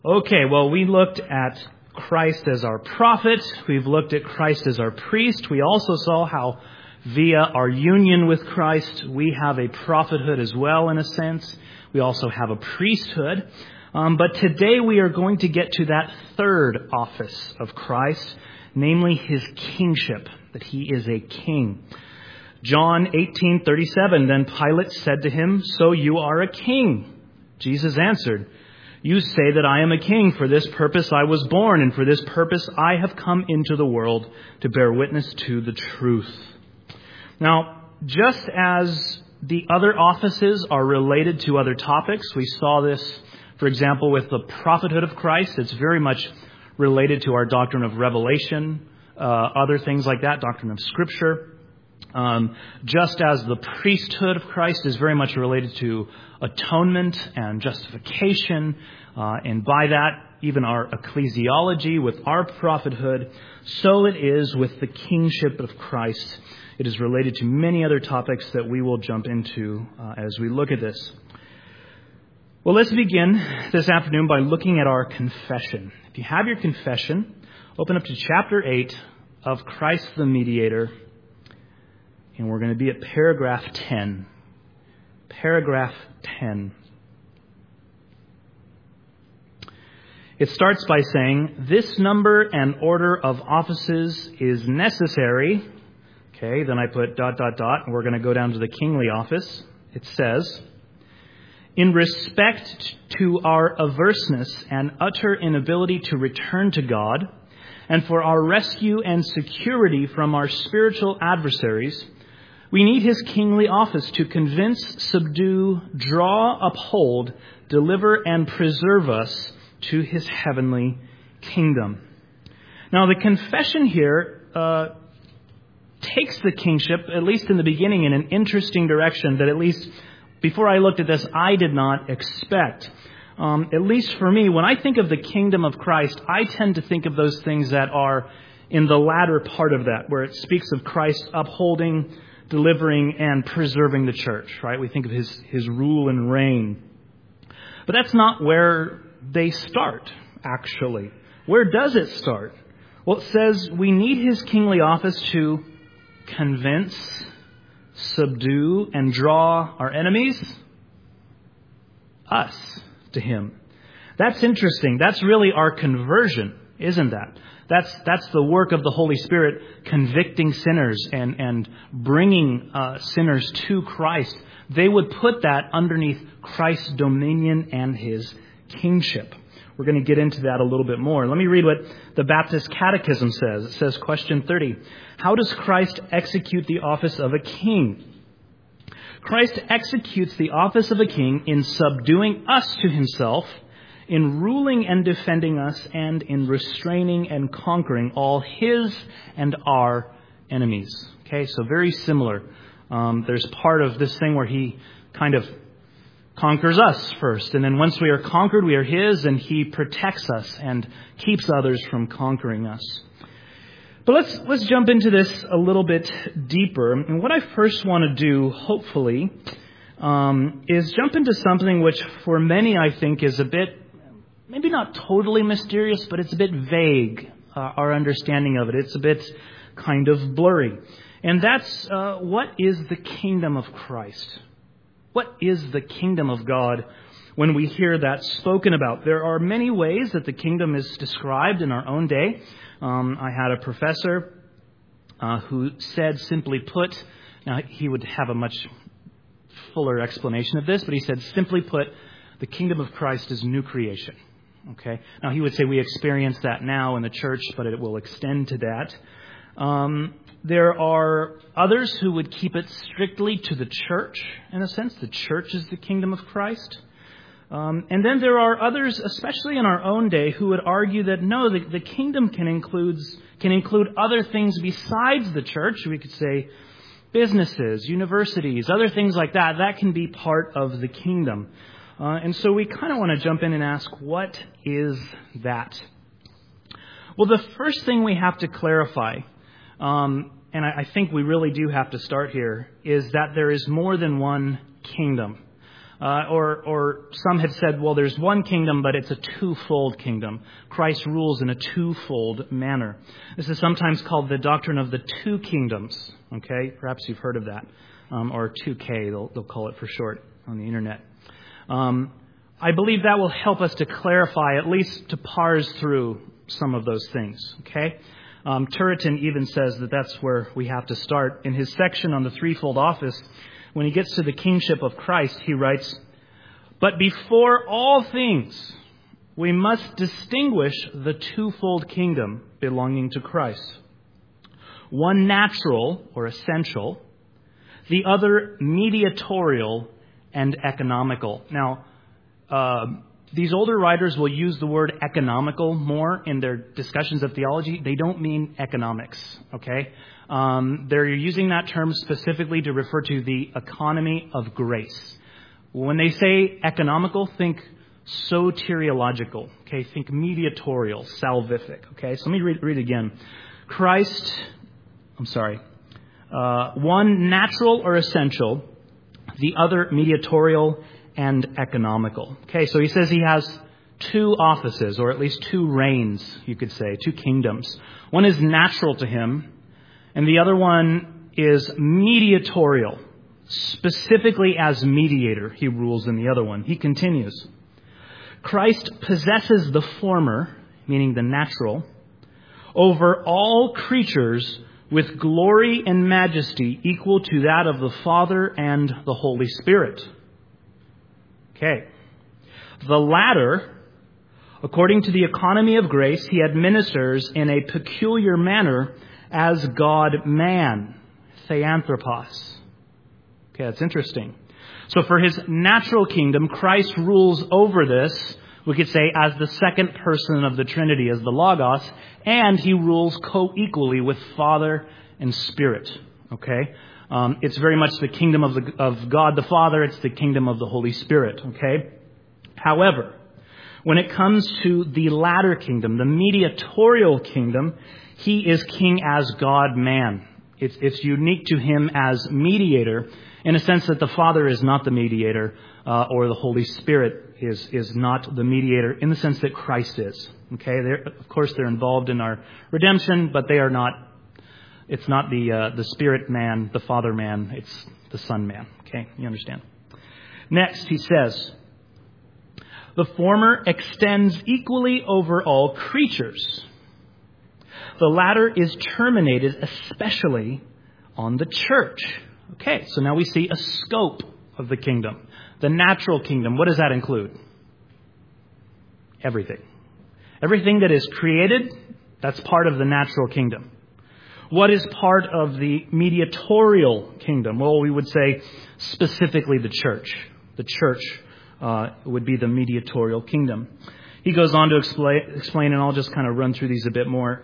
Okay, well, we looked at Christ as our prophet. We've looked at Christ as our priest. We also saw how via our union with Christ, we have a prophethood as well, in a sense. We also have a priesthood. But today we are going to get to that third office of Christ, namely his kingship, that he is a king. John 18:37, then Pilate said to him, "So you are a king?" Jesus answered, "You say that I am a king. For this purpose I was born, and for this purpose I have come into the world, to bear witness to the truth." Now, just as the other offices are related to other topics, we saw this, for example, with the prophethood of Christ. It's very much related to our doctrine of revelation, other things like that, doctrine of Scripture. Just as the priesthood of Christ is very much related to atonement and justification, and by that, even our ecclesiology with our prophethood, so it is with the kingship of Christ. It is related to many other topics that we will jump into as we look at this. Well, let's begin this afternoon by looking at our confession. If you have your confession, open up to chapter 8 of Christ the Mediator. And we're going to be at paragraph 10. Paragraph 10. It starts by saying, "This number and order of offices is necessary." Okay, then I put ... and we're going to go down to the kingly office. It says, "In respect to our averseness and utter inability to return to God, and for our rescue and security from our spiritual adversaries, we need his kingly office to convince, subdue, draw, uphold, deliver, and preserve us to his heavenly kingdom." Now, the confession here takes the kingship, at least in the beginning, in an interesting direction that, at least before I looked at this, I did not expect. At least for me, when I think of the kingdom of Christ, I tend to think of those things that are in the latter part of that, where it speaks of Christ upholding, delivering, and preserving the church, right? We think of his rule and reign. But that's not where they start, actually. Where does it start? Well, it says we need his kingly office to convince, subdue, and draw our enemies, us, to him. That's interesting. That's really our conversion, isn't that? That's the work of the Holy Spirit, convicting sinners and bringing sinners to Christ. They would put that underneath Christ's dominion and his kingship. We're going to get into that a little bit more. Let me read what the Baptist Catechism says. It says, question 30, "How does Christ execute the office of a king?" Christ executes the office of a king in subduing us to himself, in ruling and defending us, and in restraining and conquering all his and our enemies. Okay, so very similar. There's part of this thing where he kind of conquers us first, and then once we are conquered, we are his, and he protects us and keeps others from conquering us. But let's jump into this a little bit deeper. And what I first want to do, hopefully, is jump into something which for many I think is a bit, maybe not totally mysterious, but it's a bit vague, our understanding of it. It's a bit kind of blurry. And that's what is the kingdom of Christ? What is the kingdom of God when we hear that spoken about? There are many ways that the kingdom is described in our own day. I had a professor who said, simply put, now he would have a much fuller explanation of this, but he said, simply put, the kingdom of Christ is new creation. Okay. Now he would say we experience that now in the church, but it will extend to that. There are others who would keep it strictly to the church, in a sense. The church is the kingdom of Christ. And then there are others, especially in our own day, who would argue that no, the kingdom can include other things besides the church. We could say businesses, universities, other things like that. That can be part of the kingdom. And so we kind of want to jump in and ask, what is that? Well, the first thing we have to clarify, and I think we really do have to start here, is that there is more than one kingdom. Or some had said, well, there's one kingdom, but it's a twofold kingdom. Christ rules in a twofold manner. This is sometimes called the doctrine of the two kingdoms. Okay, perhaps you've heard of that, or 2K, they'll call it for short on the internet. I believe that will help us to clarify, at least to parse through some of those things. Okay, Turretin even says that that's where we have to start. In his section on the threefold office, when he gets to the kingship of Christ, he writes, "But before all things, we must distinguish the twofold kingdom belonging to Christ. One natural or essential, the other mediatorial and economical." Now, these older writers will use the word economical more in their discussions of theology. They don't mean economics, okay? They're using that term specifically to refer to the economy of grace. When they say economical, think soteriological, okay? Think mediatorial, salvific, okay? So let me read again. One natural or essential, the other mediatorial and economical. Okay, so he says he has two offices, or at least two reigns, you could say, two kingdoms. One is natural to him, and the other one is mediatorial. Specifically as mediator, he rules in the other one. He continues, "Christ possesses the former," meaning the natural, "over all creatures with glory and majesty equal to that of the Father and the Holy Spirit." Okay. "The latter, according to the economy of grace, he administers in a peculiar manner as God-man, theanthropos." Okay, that's interesting. So for his natural kingdom, Christ rules over this, we could say, as the second person of the Trinity, as the Logos, and he rules co-equally with Father and Spirit. Okay? It's very much the kingdom of God the Father. It's the kingdom of the Holy Spirit. Okay? However, when it comes to the latter kingdom, the mediatorial kingdom, he is king as God-man. It's unique to him as mediator, in a sense that the Father is not the mediator, or the Holy Spirit is not the mediator, in the sense that Christ is. Okay? Of course, they're involved in our redemption, but they are not. It's not the Spirit man, the Father man. It's the Son man. Okay, you understand. Next, he says, "The former extends equally over all creatures. The latter is terminated especially on the church." Okay, so now we see a scope of the kingdom. The natural kingdom, what does that include? Everything. Everything that is created, that's part of the natural kingdom. What is part of the mediatorial kingdom? Well, we would say specifically the church. The church would be the mediatorial kingdom. He goes on to explain, and I'll just kind of run through these a bit more.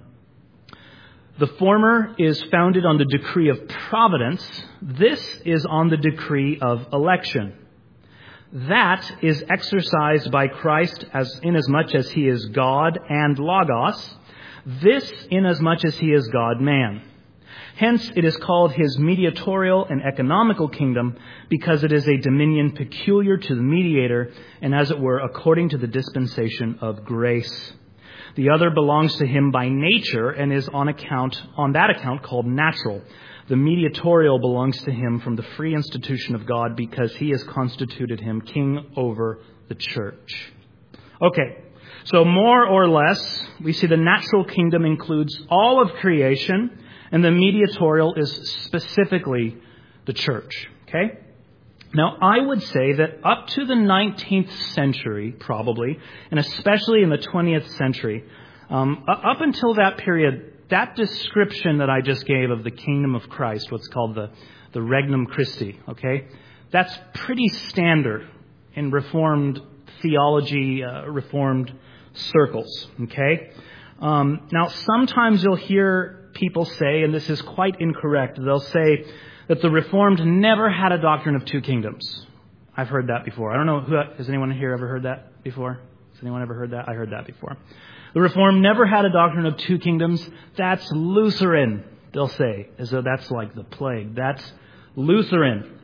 "The former is founded on the decree of providence. This is on the decree of election. That is exercised by Christ inasmuch as he is God and Logos. This inasmuch as he is God-man. Hence, it is called his mediatorial and economical kingdom, because it is a dominion peculiar to the mediator, and as it were, according to the dispensation of grace. The other belongs to him by nature and is on that account called natural. The mediatorial belongs to him from the free institution of God, because he has constituted him king over the church." Okay. So more or less, we see the natural kingdom includes all of creation, and the mediatorial is specifically the church. Okay? Now, I would say that up to the 19th century, probably, and especially in the 20th century, up until that period, that description that I just gave of the kingdom of Christ, what's called the Regnum Christi, okay, that's pretty standard in Reformed theology, Reformed circles, okay? Now, sometimes you'll hear people say, and this is quite incorrect, they'll say that the Reformed never had a doctrine of two kingdoms. I've heard that before. I don't know, has anyone here ever heard that before? Has anyone ever heard that? I heard that before. The Reformed never had a doctrine of two kingdoms. That's Lutheran, they'll say, as though that's like the plague. That's Lutheran.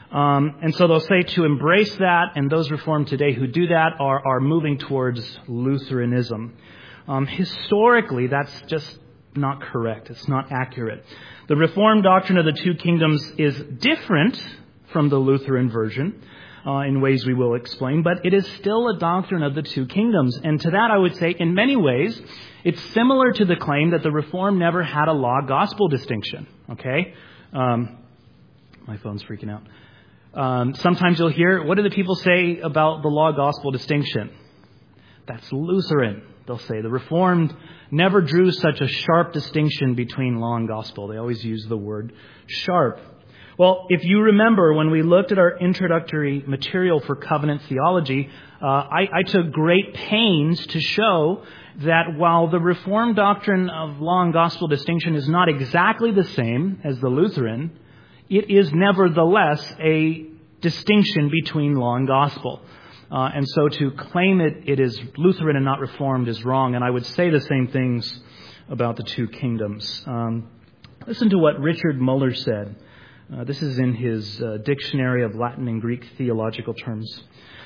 And so they'll say to embrace that, and those Reformed today who do that are moving towards Lutheranism. Historically, that's just not correct. It's not accurate. The Reformed doctrine of the two kingdoms is different from the Lutheran version in ways we will explain, but it is still a doctrine of the two kingdoms. And to that, I would say, in many ways, it's similar to the claim that the Reformed never had a law-gospel distinction. Okay? My phone's freaking out. Sometimes you'll hear, what do the people say about the law-gospel distinction? That's Lutheran, they'll say. The Reformed never drew such a sharp distinction between law and gospel. They always use the word sharp. Well, if you remember, when we looked at our introductory material for covenant theology, I took great pains to show that while the Reformed doctrine of law and gospel distinction is not exactly the same as the Lutheran, it is nevertheless a distinction between law and gospel. And so to claim it is Lutheran and not Reformed is wrong. And I would say the same things about the two kingdoms. Listen to what Richard Muller said. This is in his Dictionary of Latin and Greek Theological Terms.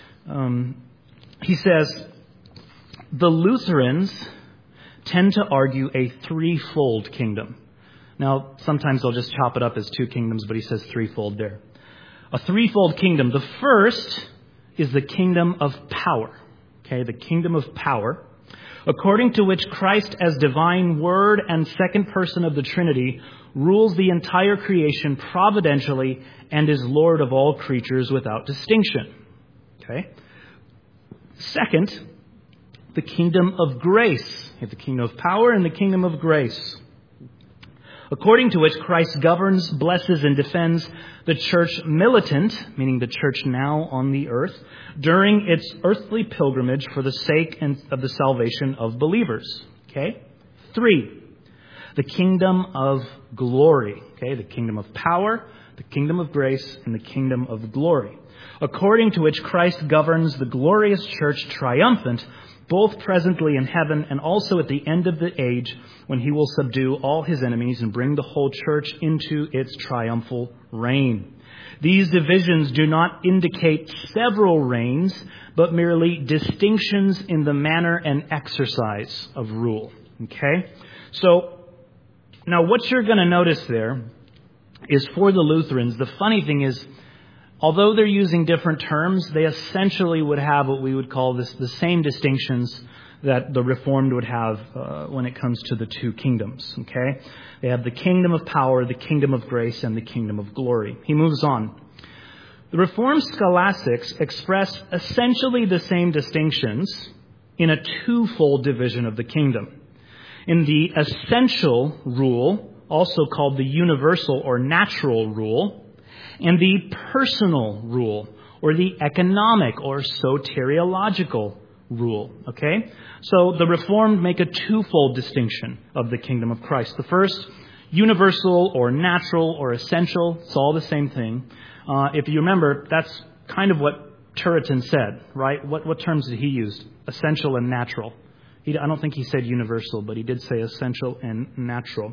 He says, the Lutherans tend to argue a threefold kingdom. Now, sometimes they'll just chop it up as two kingdoms, but he says threefold there. A threefold kingdom. The first is the kingdom of power. Okay, the kingdom of power, according to which Christ as divine word and second person of the Trinity rules the entire creation providentially and is Lord of all creatures without distinction. Okay. Second, the kingdom of grace. You have the kingdom of power and the kingdom of grace, according to which Christ governs, blesses, and defends the church militant, meaning the church now on the earth, during its earthly pilgrimage for the sake of the salvation of believers. Okay? 3, the kingdom of glory. Okay? The kingdom of power, the kingdom of grace, and the kingdom of glory, according to which Christ governs the glorious church triumphant, both presently in heaven and also at the end of the age, when he will subdue all his enemies and bring the whole church into its triumphal reign. These divisions do not indicate several reigns, but merely distinctions in the manner and exercise of rule. Okay? So, now what you're going to notice there is for the Lutherans, the funny thing is, although they're using different terms, they essentially would have what we would call the same distinctions that the Reformed would have when it comes to the two kingdoms. Okay? They have the kingdom of power, the kingdom of grace, and the kingdom of glory. He moves on. The Reformed scholastics express essentially the same distinctions in a twofold division of the kingdom. In the essential rule, also called the universal or natural rule, and the personal rule, or the economic or soteriological rule. Okay? So the Reformed make a twofold distinction of the kingdom of Christ. The first, universal or natural or essential. It's all the same thing. If you remember, that's kind of what Turretin said, right? What terms did he use? Essential and natural. I don't think he said universal, but he did say essential and natural.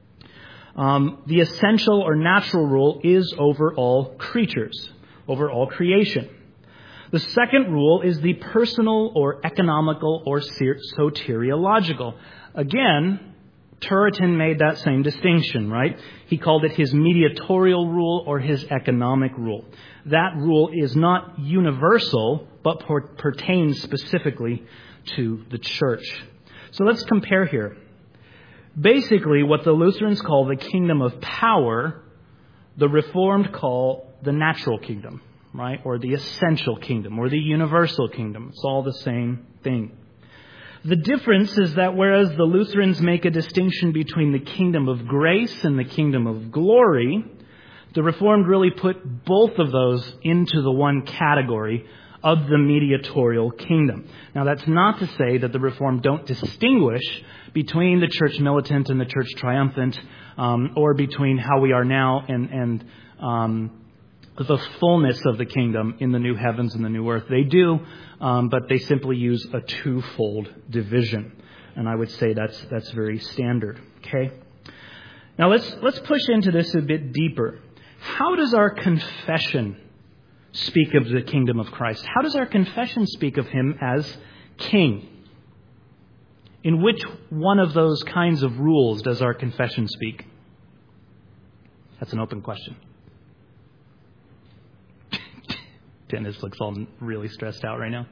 The essential or natural rule is over all creatures, over all creation. The second rule is the personal or economical or soteriological. Again, Turretin made that same distinction, right? He called it his mediatorial rule or his economic rule. That rule is not universal, but pertains specifically to the church. So let's compare here. Basically, what the Lutherans call the kingdom of power, the Reformed call the natural kingdom, right? Or the essential kingdom, or the universal kingdom. It's all the same thing. The difference is that whereas the Lutherans make a distinction between the kingdom of grace and the kingdom of glory, the Reformed really put both of those into the one category of the mediatorial kingdom. Now, that's not to say that the Reformed don't distinguish between the church militant and the church triumphant, or between how we are now and the fullness of the kingdom in the new heavens and the new earth. They do, but they simply use a twofold division. And I would say that's very standard. Okay? Now let's push into this a bit deeper. How does our confession speak of the kingdom of Christ? How does our confession speak of him as king? In which one of those kinds of rules does our confession speak? That's an open question. Dennis looks all really stressed out right now.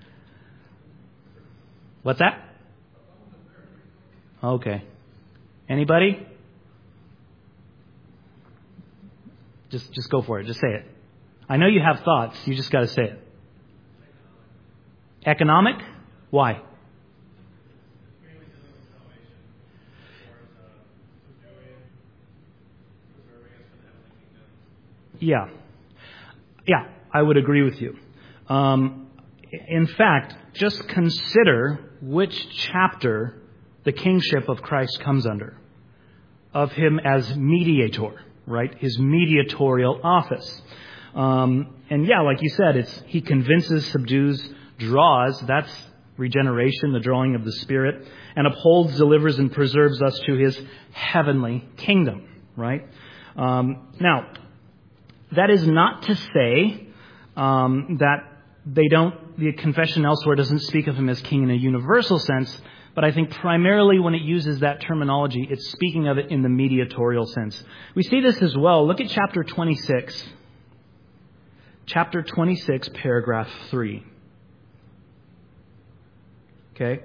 What's that? Okay. Anybody? Just go for it. Just say it. I know you have thoughts. You just got to say it. Economic? Why? Yeah, I would agree with you. In fact, just consider which chapter the kingship of Christ comes under. Of him as mediator, right? His mediatorial office. And yeah, like you said, he convinces, subdues, draws. That's regeneration, the drawing of the Spirit. And upholds, delivers, and preserves us to his heavenly kingdom, right? Now, that is not to say that the confession elsewhere doesn't speak of him as king in a universal sense, but I think primarily when it uses that terminology, it's speaking of it in the mediatorial sense. We see this as well. Look at chapter 26. Chapter 26, paragraph 3. Okay?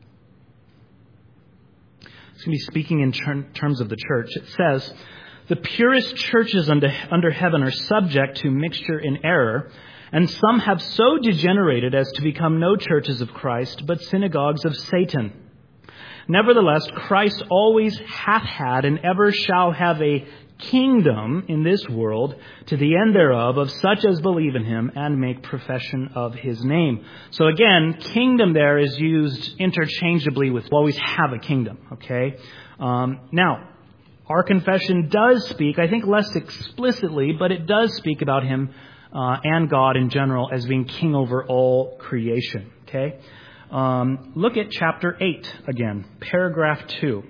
It's going to be speaking in terms of the church. It says, the purest churches under heaven are subject to mixture and error, and some have so degenerated as to become no churches of Christ, but synagogues of Satan. Nevertheless, Christ always hath had and ever shall have a kingdom in this world, to the end thereof, of such as believe in him and make profession of his name. So again, kingdom there is used interchangeably with always have a kingdom, okay? Now, our confession does speak, I think less explicitly, but it does speak about him and God in general as being king over all creation, okay? Look at chapter 8 again, paragraph 2.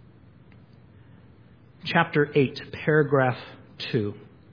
Chapter 8, paragraph 2.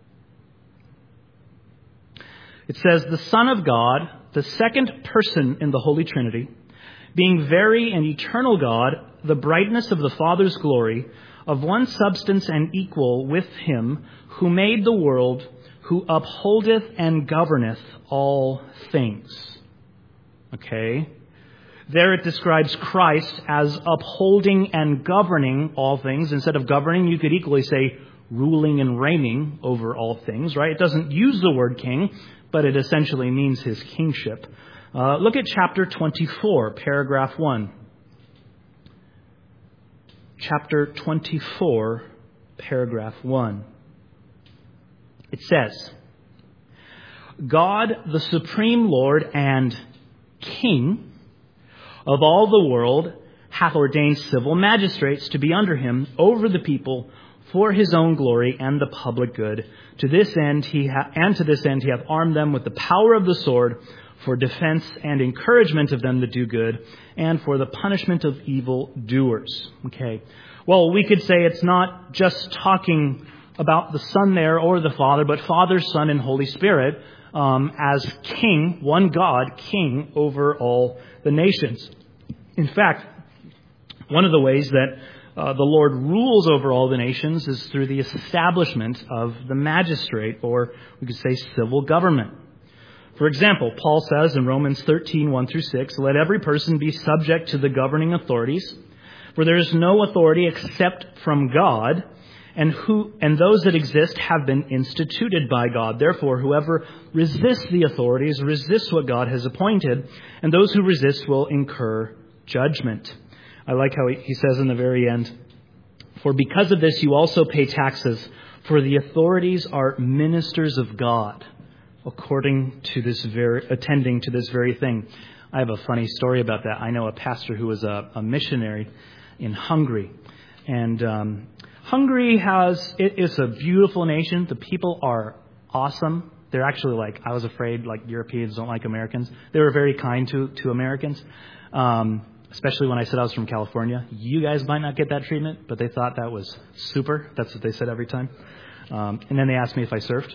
It says, the Son of God, the second person in the Holy Trinity, being very and eternal God, the brightness of the Father's glory, of one substance and equal with him, who made the world, who upholdeth and governeth all things. Okay? There it describes Christ as upholding and governing all things. Instead of governing, you could equally say ruling and reigning over all things, right? It doesn't use the word king, but it essentially means his kingship. Look at chapter 24, paragraph 1. Chapter 24, paragraph 1. It says, God, the supreme Lord and King of all the world, hath ordained civil magistrates to be under him over the people for his own glory and the public good. To this end he hath armed them with the power of the sword for defense and encouragement of them that do good, and for the punishment of evil doers. Okay. Well, we could say it's not just talking about the Son there or the Father, but Father, Son, and Holy Spirit as King, one God, King over all the nations. In fact, one of the ways that the Lord rules over all the nations is through the establishment of the magistrate, or we could say civil government. For example, Paul says in Romans 13, 1-6, let every person be subject to the governing authorities, for there is no authority except from God, and those that exist have been instituted by God. Therefore, whoever resists the authorities resists what God has appointed, and those who resist will incur judgment. I like how he says in the very end, for because of this you also pay taxes, for the authorities are ministers of God, according to attending to this very thing. I have a funny story about that. I know a pastor who was a missionary in Hungary, and Hungary it's a beautiful nation. The people are awesome. They're actually I was afraid Europeans don't like Americans. They were very kind to Americans, especially when I said I was from California. You guys might not get that treatment, but they thought that was super. That's what they said every time. And then they asked me if I surfed.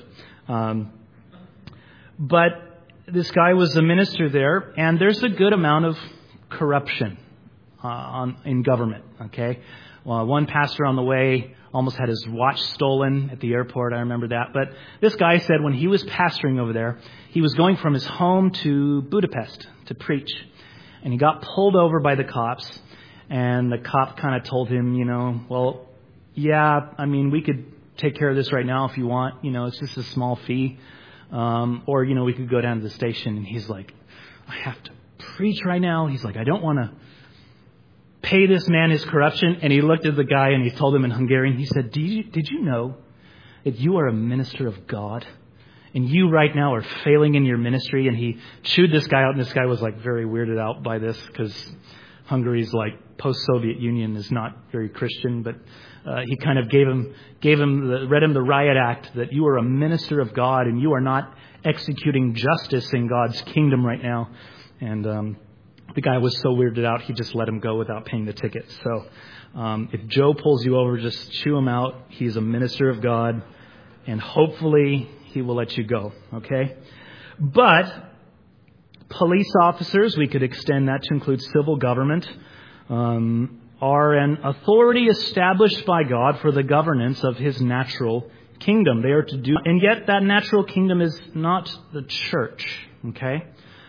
But this guy was a minister there, and there's a good amount of corruption in government, okay? Well, one pastor on the way almost had his watch stolen at the airport. I remember that. But this guy said when he was pastoring over there, he was going from his home to Budapest to preach. And he got pulled over by the cops. And the cop kind of told him, well, yeah, I mean, we could take care of this right now if you want. It's just a small fee. Or, we could go down to the station. And he's like, I have to preach right now. He's like, I don't want to pay this man his corruption. And he looked at the guy and he told him in Hungarian, he said, did you know that you are a minister of God? And you right now are failing in your ministry. And he chewed this guy out. And this guy was like very weirded out by this because Hungary's like post-Soviet Union is not very Christian. But he kind of read him the riot act that you are a minister of God and you are not executing justice in God's kingdom right now. And the guy was so weirded out, he just let him go without paying the ticket. So if Joe pulls you over, just chew him out. He's a minister of God, and hopefully he will let you go, okay? But police officers, we could extend that to include civil government, are an authority established by God for the governance of His natural kingdom. They are to do, and yet that natural kingdom is not the church, okay?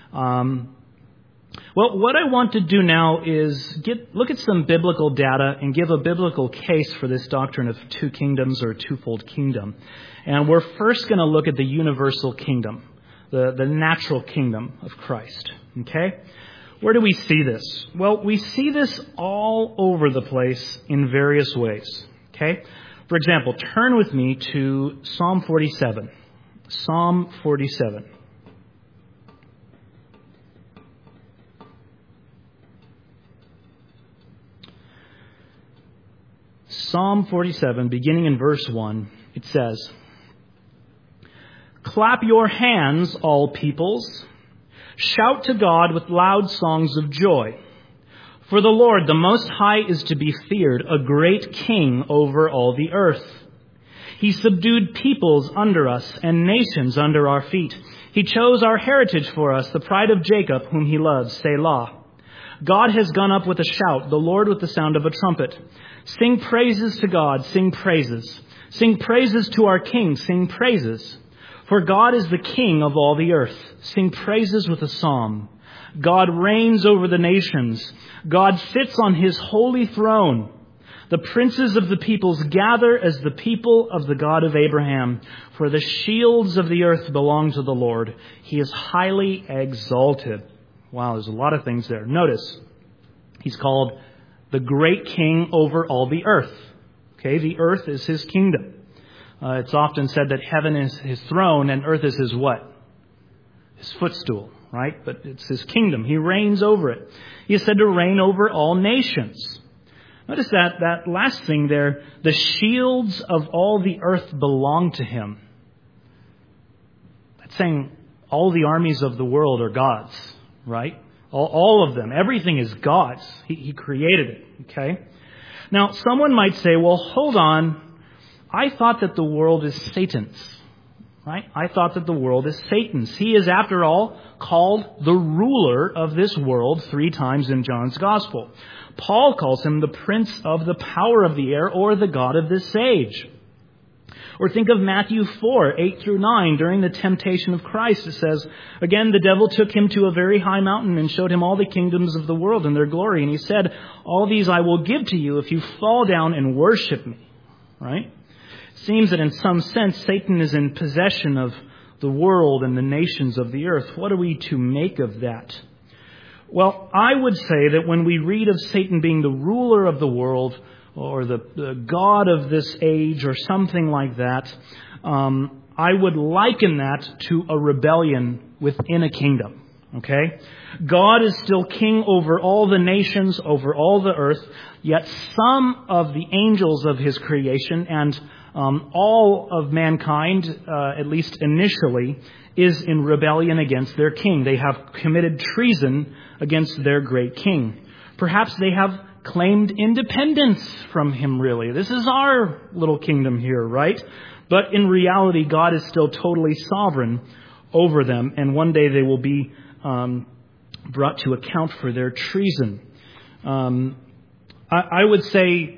Well, what I want to do now is look at some biblical data and give a biblical case for this doctrine of two kingdoms or a twofold kingdom. And we're first going to look at the universal kingdom, the natural kingdom of Christ. Okay? Where do we see this? Well, we see this all over the place in various ways. Okay? For example, turn with me to Psalm 47. Psalm 47. Psalm 47, beginning in verse 1, it says, "Clap your hands, all peoples. Shout to God with loud songs of joy. For the Lord, the Most High, is to be feared, a great king over all the earth. He subdued peoples under us and nations under our feet. He chose our heritage for us, the pride of Jacob, whom He loves, Selah. God has gone up with a shout, the Lord with the sound of a trumpet. Sing praises to God, sing praises. Sing praises to our King, sing praises. For God is the King of all the earth. Sing praises with a psalm. God reigns over the nations. God sits on His holy throne. The princes of the peoples gather as the people of the God of Abraham. For the shields of the earth belong to the Lord. He is highly exalted." Wow, there's a lot of things there. Notice, He's called the great king over all the earth. Okay, the earth is His kingdom. It's often said that heaven is His throne and earth is His what? His footstool, right? But it's His kingdom. He reigns over it. He is said to reign over all nations. Notice that last thing there, the shields of all the earth belong to Him. That's saying all the armies of the world are God's, right? All of them. Everything is God's. He created it. Okay? Now, someone might say, well, hold on. I thought that the world is Satan's. Right? I thought that the world is Satan's. He is, after all, called the ruler of this world 3 times in John's Gospel. Paul calls him the prince of the power of the air, or the god of this age. Or think of Matthew 4, 8 through 9. During the temptation of Christ, it says, "Again, the devil took Him to a very high mountain and showed Him all the kingdoms of the world and their glory. And He said, 'All these I will give to you if you fall down and worship me.'" Right? It seems that in some sense, Satan is in possession of the world and the nations of the earth. What are we to make of that? Well, I would say that when we read of Satan being the ruler of the world, or the god of this age, or something like that, I would liken that to a rebellion within a kingdom. Okay? God is still king over all the nations, over all the earth, yet some of the angels of His creation and all of mankind, at least initially, is in rebellion against their king. They have committed treason against their great king. Perhaps they have claimed independence from Him, really. This is our little kingdom here, right? But in reality, God is still totally sovereign over them, and one day they will be brought to account for their treason. I would say,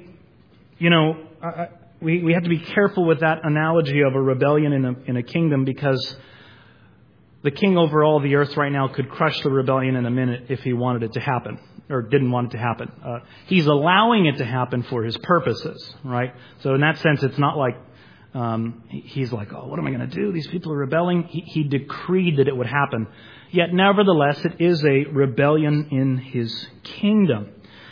we have to be careful with that analogy of a rebellion in a kingdom, because the king over all the earth right now could crush the rebellion in a minute if he wanted it to happen, or didn't want it to happen. He's allowing it to happen for his purposes, right? So in that sense, it's not like he's like, oh, what am I going to do? These people are rebelling. He decreed that it would happen. Yet nevertheless, it is a rebellion in his kingdom.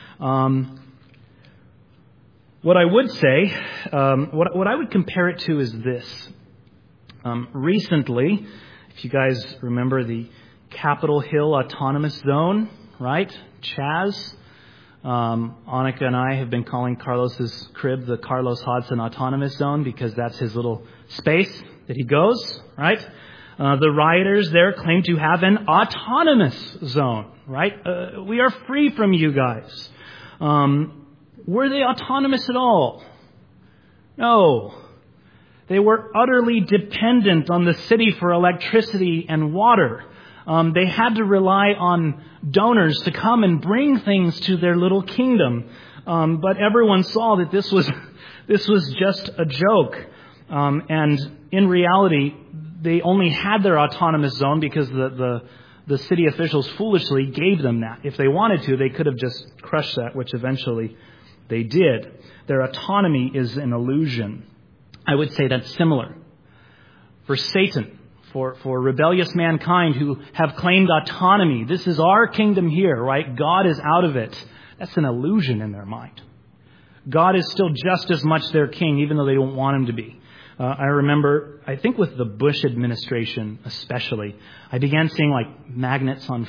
What I would say, what I would compare it to is this. Recently, if you guys remember the Capitol Hill Autonomous Zone, right? Chaz. Annika and I have been calling Carlos's crib the Carlos Hodson Autonomous Zone because that's his little space that he goes, right? The rioters there claim to have an autonomous zone, right? We are free from you guys. Were they autonomous at all? No. They were utterly dependent on the city for electricity and water. They had to rely on donors to come and bring things to their little kingdom. But everyone saw that this was just a joke. And in reality, they only had their autonomous zone because the city officials foolishly gave them that. If they wanted to, they could have just crushed that, which eventually they did. Their autonomy is an illusion. I would say that's similar. For Satan, for rebellious mankind who have claimed autonomy, this is our kingdom here, right? God is out of it. That's an illusion in their mind. God is still just as much their king, even though they don't want him to be. I remember, I think with the Bush administration especially, I began seeing like magnets on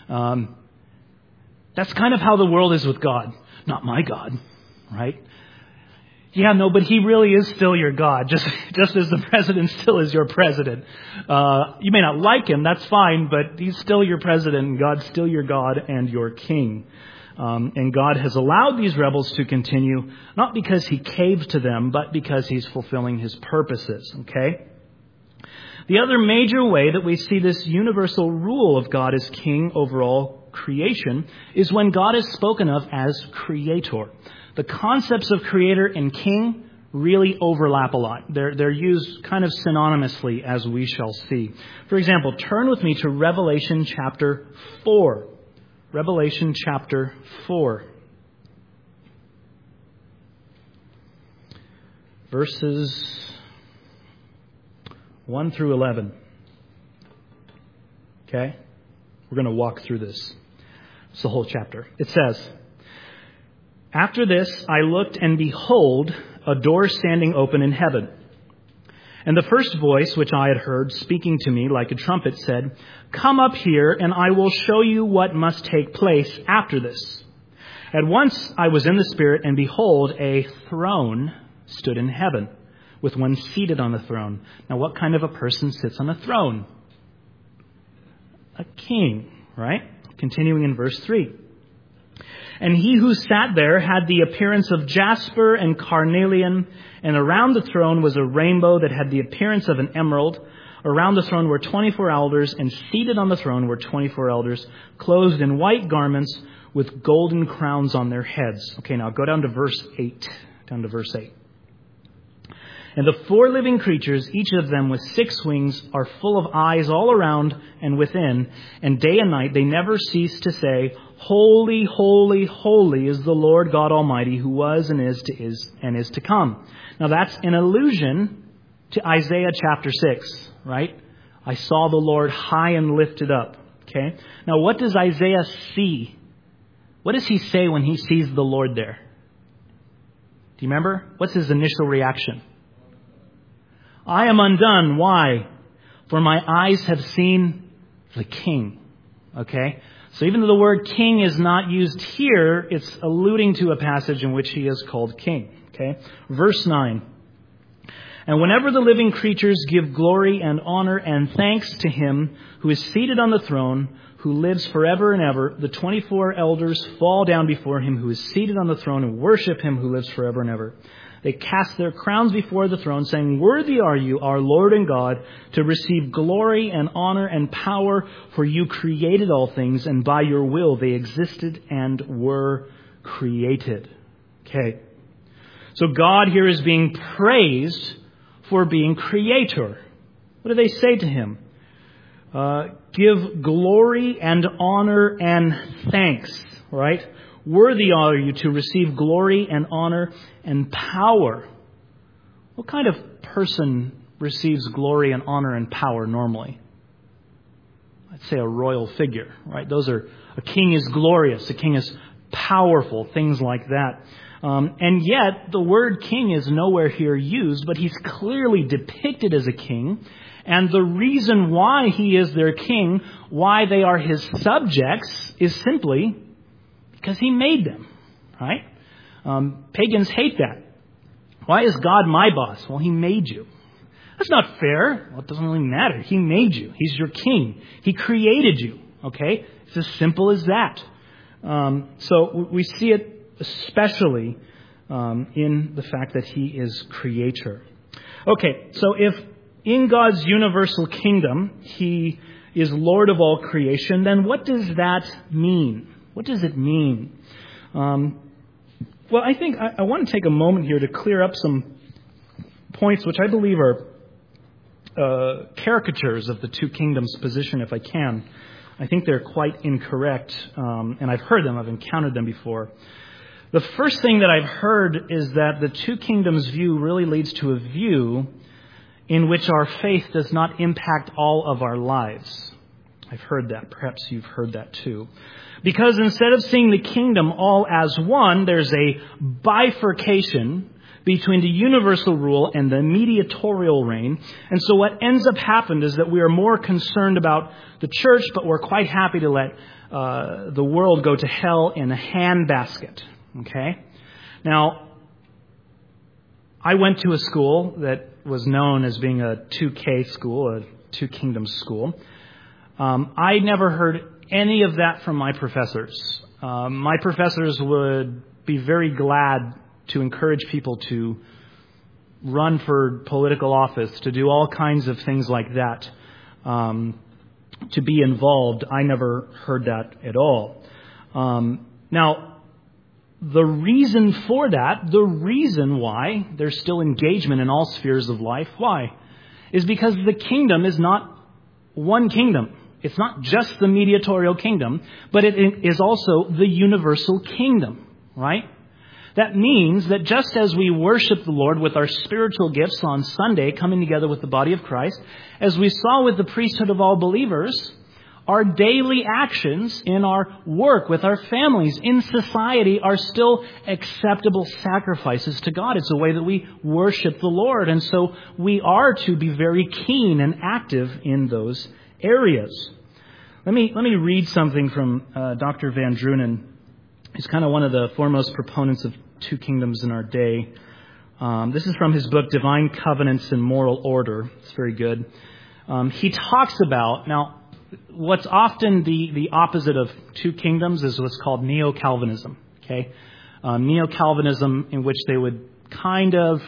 that's kind of how the world is with God. Not my God, right? Yeah, no, but he really is still your God, just as the president still is your president. You may not like him, that's fine, but he's still your president, and God's still your God and your king. And God has allowed these rebels to continue, not because he caved to them, but because he's fulfilling his purposes, okay? The other major way that we see this universal rule of God as king over all creation is when God is spoken of as creator. The concepts of creator and king really overlap a lot. They're used kind of synonymously, as we shall see. For example, turn with me to Revelation chapter 4. Revelation chapter 4. Verses 1 through 11. Okay? We're going to walk through this. It's the whole chapter. It says, "After this I looked, and behold, a door standing open in heaven. And the first voice which I had heard speaking to me like a trumpet said, 'Come up here, and I will show you what must take place after this.' At once I was in the Spirit, and behold, a throne stood in heaven, with one seated on the throne." Now, what kind of a person sits on a throne? A king, right? Continuing in verse 3. "And he who sat there had the appearance of jasper and carnelian, and around the throne was a rainbow that had the appearance of an emerald. Around the throne were 24 elders, and seated on the throne were 24 elders, clothed in white garments with golden crowns on their heads." Okay, now go down to verse 8. Down to verse 8. "And the 4 living creatures, each of them with 6 wings, are full of eyes all around and within, and day and night they never cease to say, 'Holy, holy, holy is the Lord God Almighty, who was and is to come.'" Now that's an allusion to Isaiah chapter 6, right? "I saw the Lord high and lifted up." Okay? Now what does Isaiah see? What does he say when he sees the Lord there? Do you remember? What's his initial reaction? "I am undone." Why? "For my eyes have seen the King." Okay? So even though the word king is not used here, it's alluding to a passage in which he is called king. Okay? Verse 9. "And whenever the living creatures give glory and honor and thanks to him who is seated on the throne, who lives forever and ever, the 24 elders fall down before him who is seated on the throne and worship him who lives forever and ever. They cast their crowns before the throne, saying, "Worthy are you, our Lord and God, to receive glory and honor and power, for you created all things, and by your will they existed and were created." Okay. So God here is being praised for being creator. What do they say to him? Give glory and honor and thanks, right? Worthy are you to receive glory and honor and power. What kind of person receives glory and honor and power normally? I'd say a royal figure, right? A king is glorious, a king is powerful, things like that. And yet, the word king is nowhere here used, but he's clearly depicted as a king. And the reason why he is their king, why they are his subjects, is simply because he made them, right? Pagans hate that. Why is God my boss? Well, he made you. That's not fair. Well, it doesn't really matter. He made you. He's your king. He created you, okay? It's as simple as that. So we see it especially in the fact that he is creator. Okay, so if in God's universal kingdom he is Lord of all creation, then what does that mean? What does it mean? Well, I think I want to take a moment here to clear up some points which I believe are caricatures of the two kingdoms position, if I can. I think they're quite incorrect, and I've heard them, I've encountered them before. The first thing that I've heard is that the two kingdoms view really leads to a view in which our faith does not impact all of our lives. I've heard that. Perhaps you've heard that too. Because instead of seeing the kingdom all as one, there's a bifurcation between the universal rule and the mediatorial reign. And so what ends up happening is that we are more concerned about the church, but we're quite happy to let the world go to hell in a handbasket. Okay? Now, I went to a school that was known as being a 2K school, a two kingdoms school. I never heard any of that from my professors. My professors would be very glad to encourage people to run for political office, to do all kinds of things like that, to be involved. I never heard that at all. Now, the reason for that, the reason why there's still engagement in all spheres of life, why? Is because the kingdom is not one kingdom. It's not just the mediatorial kingdom, but it is also the universal kingdom, right? That means that just as we worship the Lord with our spiritual gifts on Sunday, coming together with the body of Christ, as we saw with the priesthood of all believers, our daily actions in our work, with our families, in society, are still acceptable sacrifices to God. It's a way that we worship the Lord. And so we are to be very keen and active in those areas. Let me read something from Dr. Van Drunen. He's kind of one of the foremost proponents of two kingdoms in our day. This is from his book, Divine Covenants and Moral Order. It's very good. He talks about, now, what's often the opposite of two kingdoms is what's called Neo-Calvinism. Okay, Neo-Calvinism, in which they would kind of,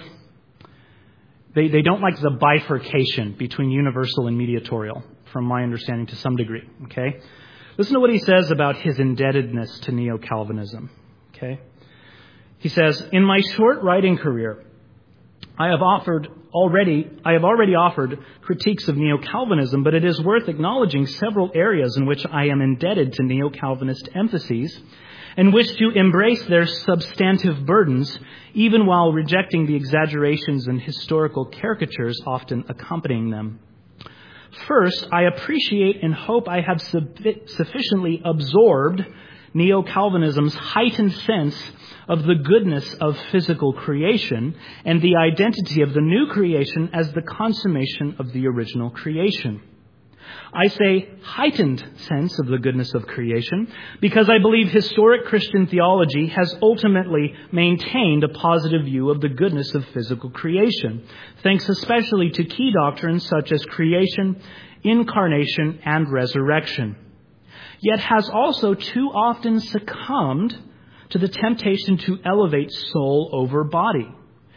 they don't like the bifurcation between universal and mediatorial, from my understanding, to some degree. Okay, listen to what he says about his indebtedness to Neo-Calvinism. Okay, he says, "In my short writing career, I have already offered critiques of Neo-Calvinism, but it is worth acknowledging several areas in which I am indebted to Neo-Calvinist emphases and wish to embrace their substantive burdens, even while rejecting the exaggerations and historical caricatures often accompanying them. First, I appreciate and hope I have sufficiently absorbed Neo-Calvinism's heightened sense of the goodness of physical creation and the identity of the new creation as the consummation of the original creation. I say heightened sense of the goodness of creation because I believe historic Christian theology has ultimately maintained a positive view of the goodness of physical creation, thanks especially to key doctrines such as creation, incarnation, and resurrection, yet has also too often succumbed to the temptation to elevate soul over body.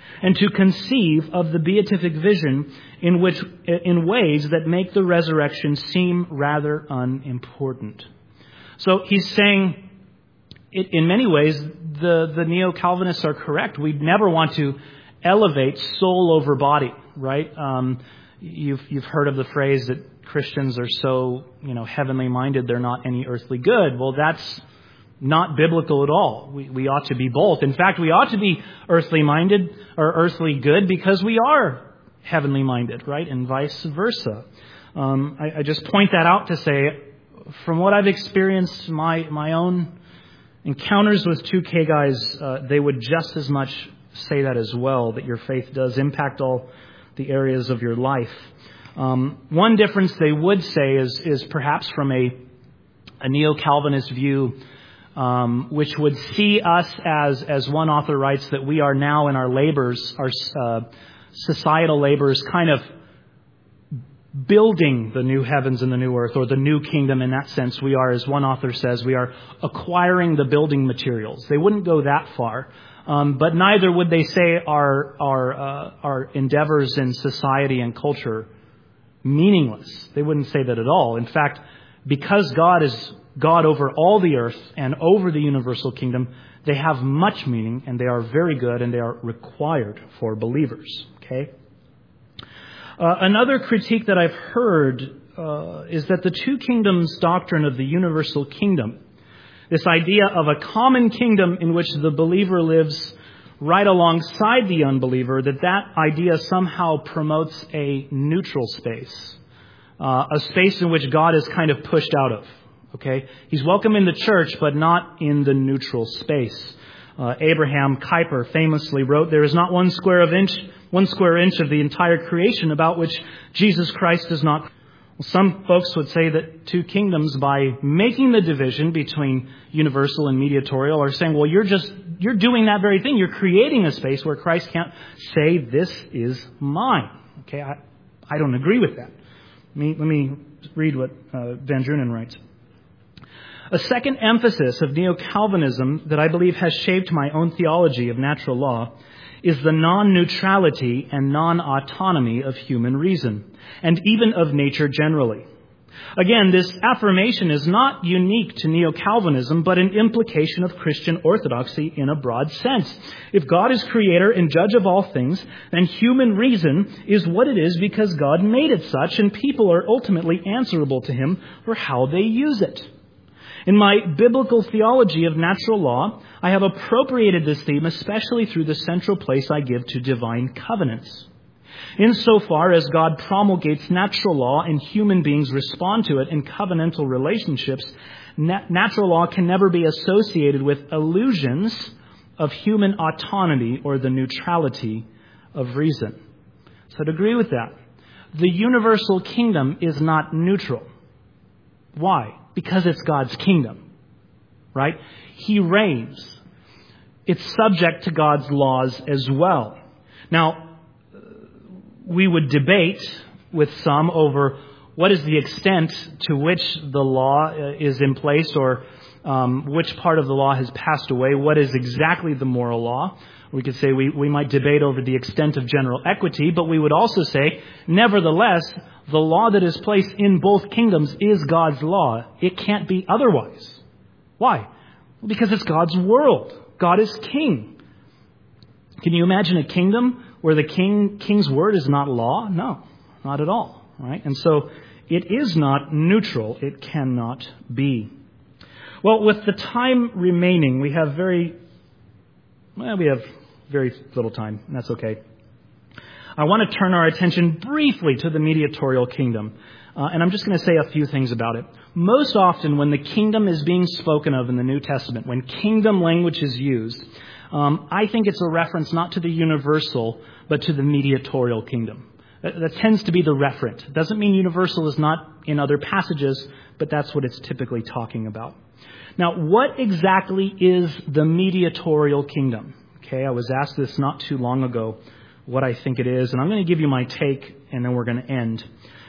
and to conceive of the beatific vision in ways that make the resurrection seem rather unimportant. So he's saying, in many ways, the Neo-Calvinists are correct. We never want to elevate soul over body, right? You've heard of the phrase that Christians are so, heavenly minded, they're not any earthly good. Well, that's not biblical at all. We ought to be both. In fact, we ought to be earthly minded or earthly good because we are heavenly minded, right? And vice versa. I just point that out to say, from what I've experienced, my own encounters with 2K guys, they would just as much say that as well, that your faith does impact all the areas of your life. One difference they would say is perhaps from a Neo-Calvinist view, which would see us as one author writes, that we are now in our labors, our societal labors, kind of building the new heavens and the new earth, or the new kingdom. In that sense, we are, as one author says, we are acquiring the building materials. They wouldn't go that far, but neither would they say our endeavors in society and culture meaningless. They wouldn't say that at all. In fact, because God is God over all the earth and over the universal kingdom, they have much meaning, and they are very good, and they are required for believers. Okay. Another critique that I've heard is that the two kingdoms doctrine of the universal kingdom, this idea of a common kingdom in which the believer lives right alongside the unbeliever, that idea somehow promotes a neutral space, a space in which God is kind of pushed out of. Okay, He's welcome in the church, but not in the neutral space. Abraham Kuyper famously wrote, "There is not one square inch of the entire creation about which Jesus Christ is not." Well, some folks would say that two kingdoms, by making the division between universal and mediatorial, are saying, well, you're doing that very thing. You're creating a space where Christ can't say, "This is mine." Okay, I don't agree with that. Let me read what Van Drunen writes. A second emphasis of Neo-Calvinism that I believe has shaped my own theology of natural law is the non-neutrality and non-autonomy of human reason, and even of nature generally. Again, this affirmation is not unique to Neo-Calvinism, but an implication of Christian orthodoxy in a broad sense. If God is creator and judge of all things, then human reason is what it is because God made it such, and people are ultimately answerable to Him for how they use it. In my biblical theology of natural law, I have appropriated this theme especially through the central place I give to divine covenants. Insofar as God promulgates natural law and human beings respond to it in covenantal relationships, natural law can never be associated with illusions of human autonomy or the neutrality of reason. So I'd agree with that. The universal kingdom is not neutral. Why? Because it's God's kingdom, right? He reigns. It's subject to God's laws as well. Now, we would debate with some over what is the extent to which the law is in place, or which part of the law has passed away. What is exactly the moral law? We could say we might debate over the extent of general equity, but we would also say, nevertheless, the law that is placed in both kingdoms is God's law. It can't be otherwise. Why? Because it's God's world. God is king. Can you imagine a kingdom where the king's word is not law? No, not at all. Right? And so it is not neutral. It cannot be. Well, with the time remaining, we have very little time, and that's okay. I want to turn our attention briefly to the mediatorial kingdom, and I'm just going to say a few things about it. Most often when the kingdom is being spoken of in the New Testament, when kingdom language is used, I think it's a reference not to the universal, but to the mediatorial kingdom. That tends to be the referent. It doesn't mean universal is not in other passages, but that's what it's typically talking about. Now, what exactly is the mediatorial kingdom? Okay, I was asked this not too long ago, what I think it is, and I'm going to give you my take, and then we're going to end.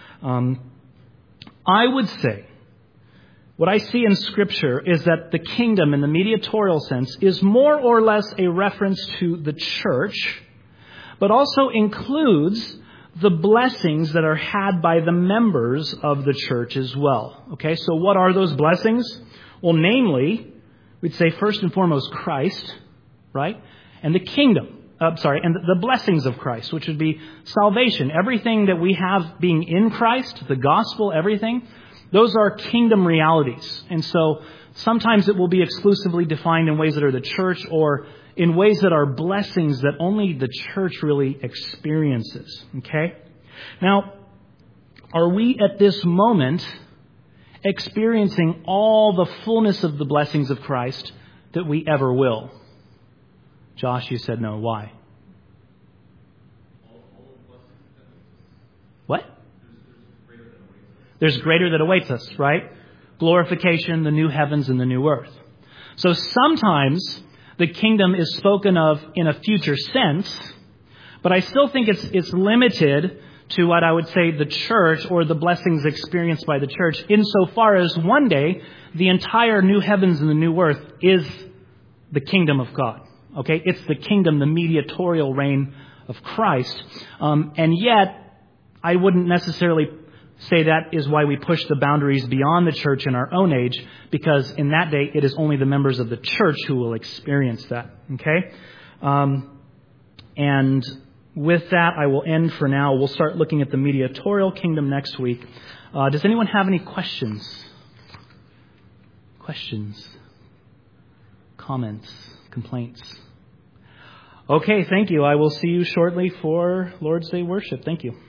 I would say what I see in Scripture is that the kingdom in the mediatorial sense is more or less a reference to the church, but also includes the blessings that are had by the members of the church as well. Okay, so what are those blessings? Well, namely, we'd say first and foremost Christ, right? And the kingdom. And the blessings of Christ, which would be salvation. Everything that we have being in Christ, the gospel, everything, those are kingdom realities. And so sometimes it will be exclusively defined in ways that are the church or in ways that are blessings that only the church really experiences. Okay? Now, are we at this moment experiencing all the fullness of the blessings of Christ that we ever will? Josh, you said no. Why? What? There's greater that awaits us, right? Glorification, the new heavens and the new earth. So sometimes the kingdom is spoken of in a future sense, but I still think it's limited to what I would say the church or the blessings experienced by the church, insofar as one day the entire new heavens and the new earth is the kingdom of God. Okay, it's the kingdom, the mediatorial reign of Christ. And yet, I wouldn't necessarily say that is why we push the boundaries beyond the church in our own age, because in that day, it is only the members of the church who will experience that. Okay? And with that, I will end for now. We'll start looking at the mediatorial kingdom next week. Does anyone have any questions? Questions? Comments? Complaints? Okay, thank you. I will see you shortly for Lord's Day worship. Thank you.